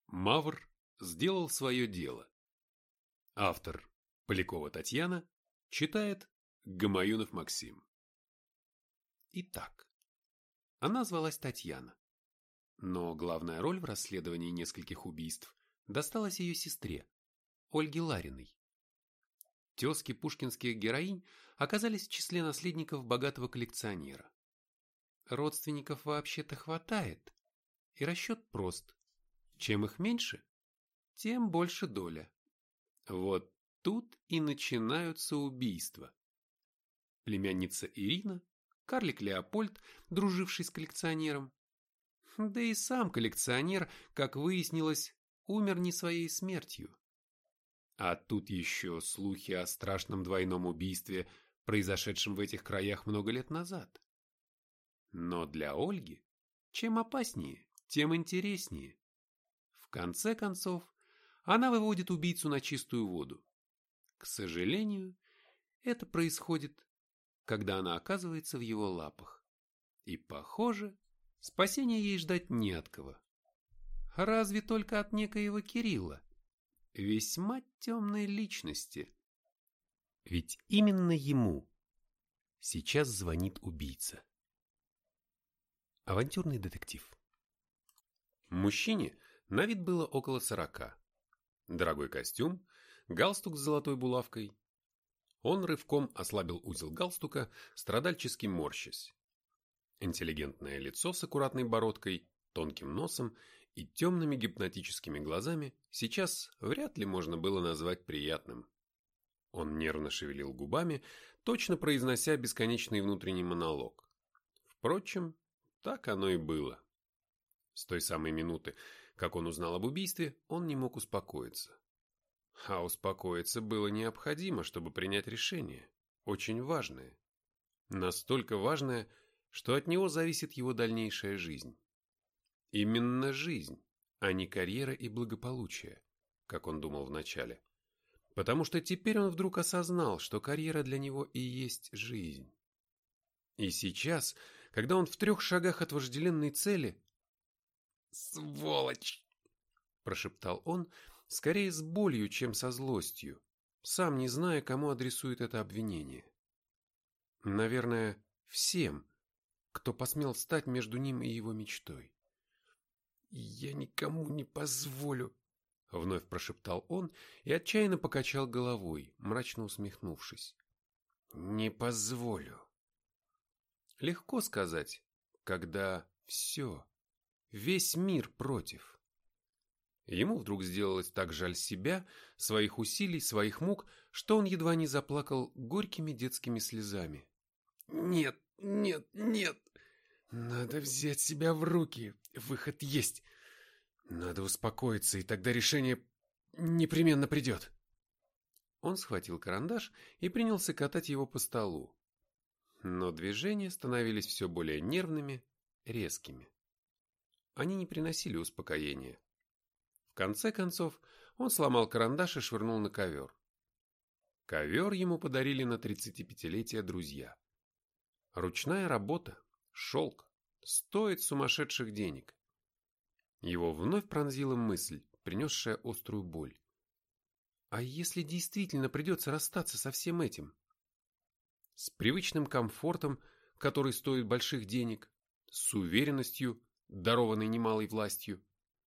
Мавр сделал свое дело. Автор Полякова Татьяна читает Гамаюнов Максим. Итак, она звалась Татьяна, но главная роль в расследовании нескольких убийств досталась ее сестре, Ольге Лариной. Тезки пушкинских героинь оказались в числе наследников богатого коллекционера. Родственников вообще-то хватает, и расчет прост. Чем их меньше, тем больше доля. Вот тут и начинаются убийства. Племянница Ирина, карлик Леопольд, друживший с коллекционером. Да и сам коллекционер, как выяснилось, умер не своей смертью. А тут еще слухи о страшном двойном убийстве, произошедшем в этих краях много лет назад. Но для Ольги чем опаснее, тем интереснее. В конце концов, она выводит убийцу на чистую воду. К сожалению, это происходит, когда она оказывается в его лапах. И, похоже, спасения ей ждать не от кого. Разве только от некоего Кирилла, весьма темной личности. Ведь именно ему сейчас звонит убийца. Авантюрный детектив. Мужчине на вид было около 40. Дорогой костюм, галстук с золотой булавкой. Он рывком ослабил узел галстука, страдальчески морщась. Интеллигентное лицо с аккуратной бородкой, тонким носом и темными гипнотическими глазами сейчас вряд ли можно было назвать приятным. Он нервно шевелил губами, точно произнося бесконечный внутренний монолог. Впрочем, так оно и было. С той самой минуты, как он узнал об убийстве, он не мог успокоиться. А успокоиться было необходимо, чтобы принять решение, очень важное. Настолько важное, что от него зависит его дальнейшая жизнь. Именно жизнь, а не карьера и благополучие, как он думал вначале. Потому что теперь он вдруг осознал, что карьера для него и есть жизнь. И сейчас, когда он в 3 шагах от вожделенной цели... «Сволочь!» – прошептал он, скорее с болью, чем со злостью, сам не зная, кому адресует это обвинение. Наверное, всем, кто посмел встать между ним и его мечтой. «Я никому не позволю», — вновь прошептал он и отчаянно покачал головой, мрачно усмехнувшись. «Не позволю». Легко сказать, когда все, весь мир против. Ему вдруг сделалось так жаль себя, своих усилий, своих мук, что он едва не заплакал горькими детскими слезами. «Нет, нет, нет! Надо взять себя в руки, выход есть. Надо успокоиться, и тогда решение непременно придет». Он схватил карандаш и принялся катать его по столу. Но движения становились все более нервными, резкими. Они не приносили успокоения. В конце концов, он сломал карандаш и швырнул на ковер. Ковер ему подарили на 35-летие друзья. Ручная работа, шелк, стоит сумасшедших денег. Его вновь пронзила мысль, принесшая острую боль. А если действительно придется расстаться со всем этим? С привычным комфортом, который стоит больших денег, с уверенностью, дарованной немалой властью.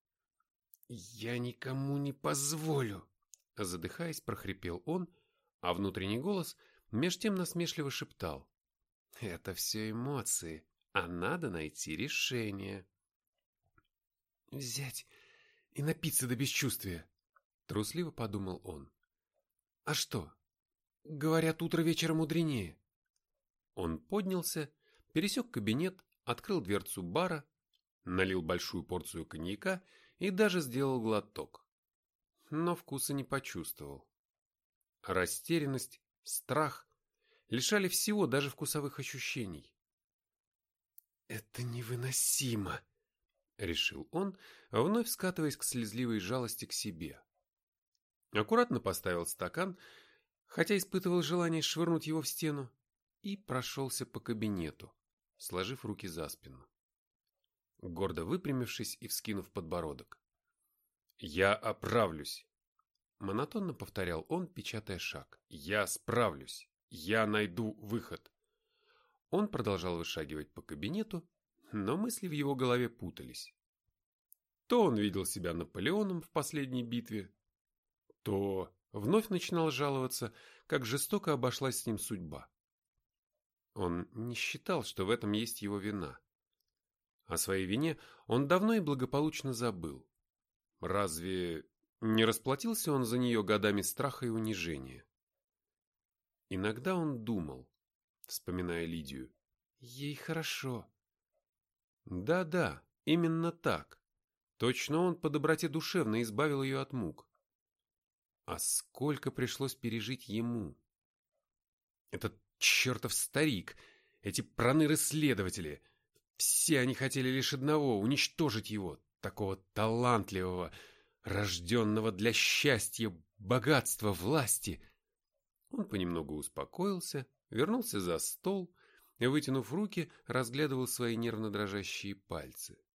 «Я никому не позволю», — задыхаясь, прохрипел он, а внутренний голос меж тем насмешливо шептал: «Это все эмоции, а надо найти решение». «Взять и напиться до бесчувствия», — трусливо подумал он. «А что? Говорят, утро вечера мудренее». Он поднялся, пересек кабинет, открыл дверцу бара, налил большую порцию коньяка и даже сделал глоток. Но вкуса не почувствовал. Растерянность, страх лишали всего, даже вкусовых ощущений. «Это невыносимо», — решил он, вновь скатываясь к слезливой жалости к себе. Аккуратно поставил стакан, хотя испытывал желание швырнуть его в стену, и прошелся по кабинету, сложив руки за спину, гордо выпрямившись и вскинув подбородок. Я оправлюсь. Монотонно повторял он, печатая шаг. Я справлюсь. Я найду выход. Он продолжал вышагивать по кабинету, но мысли в его голове путались. То он видел себя Наполеоном в последней битве, то вновь начинал жаловаться, как жестоко обошлась с ним судьба. Он не считал, что в этом есть его вина. О своей вине он давно и благополучно забыл. Разве не расплатился он за нее годами страха и унижения? Иногда он думал, вспоминая Лидию, ей хорошо. Да-да, именно так. Точно он по доброте душевной избавил ее от мук. А сколько пришлось пережить ему? Этот чертов старик, эти проныры-следователи, все они хотели лишь одного — уничтожить его, такого талантливого, рожденного для счастья, богатства, власти. Он понемногу успокоился, вернулся за стол и, вытянув руки, разглядывал свои нервно дрожащие пальцы.